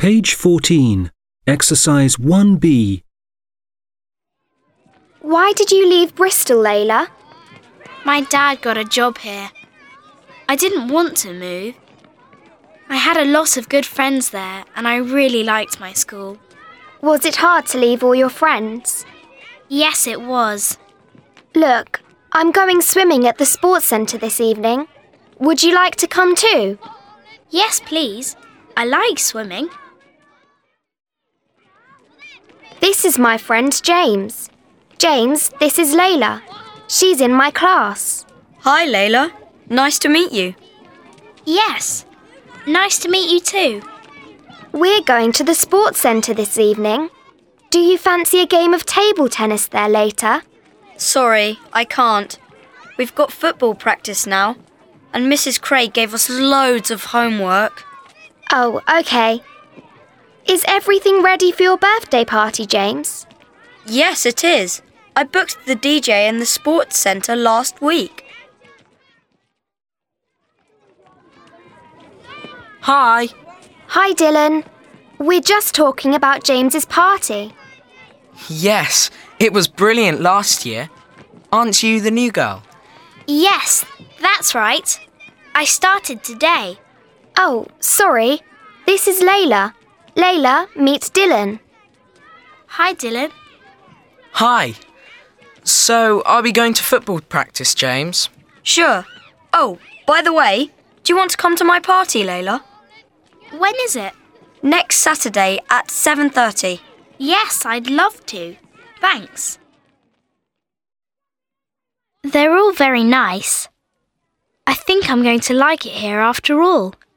Page 14. Exercise 1B. Why did you leave Bristol, Layla? My dad got a job here. I didn't want to move. I had a lot of good friends there and I really liked my school. Was it hard to leave all your friends? Yes, it was. Look, I'm going swimming at the sports centre this evening. Would you like to come too? Yes, please. I like swimming. This is my friend James. James, this is Layla. She's in my class. Hi, Layla. Nice to meet you. Yes. Nice to meet you too. We're going to the sports centre this evening. Do you fancy a game of table tennis there later? Sorry, I can't. We've got football practice now, and Mrs. Craig gave us loads of homework. Oh, OK. Is everything ready for your birthday party, James? Yes, it is. I booked the DJ in the sports centre last week. Hi. Hi, Dylan. We're just talking about James's party. Yes, it was brilliant last year. Aren't you the new girl? Yes, that's right. I started today. Oh, sorry. This is Layla. Layla, meet Dylan. Hi, Dylan. Hi. So, are we going to football practice, James? Sure. Oh, by the way, do you want to come to my party, Layla? When is it? Next Saturday at 7:30. Yes, I'd love to. Thanks. They're all very nice. I think I'm going to like it here after all.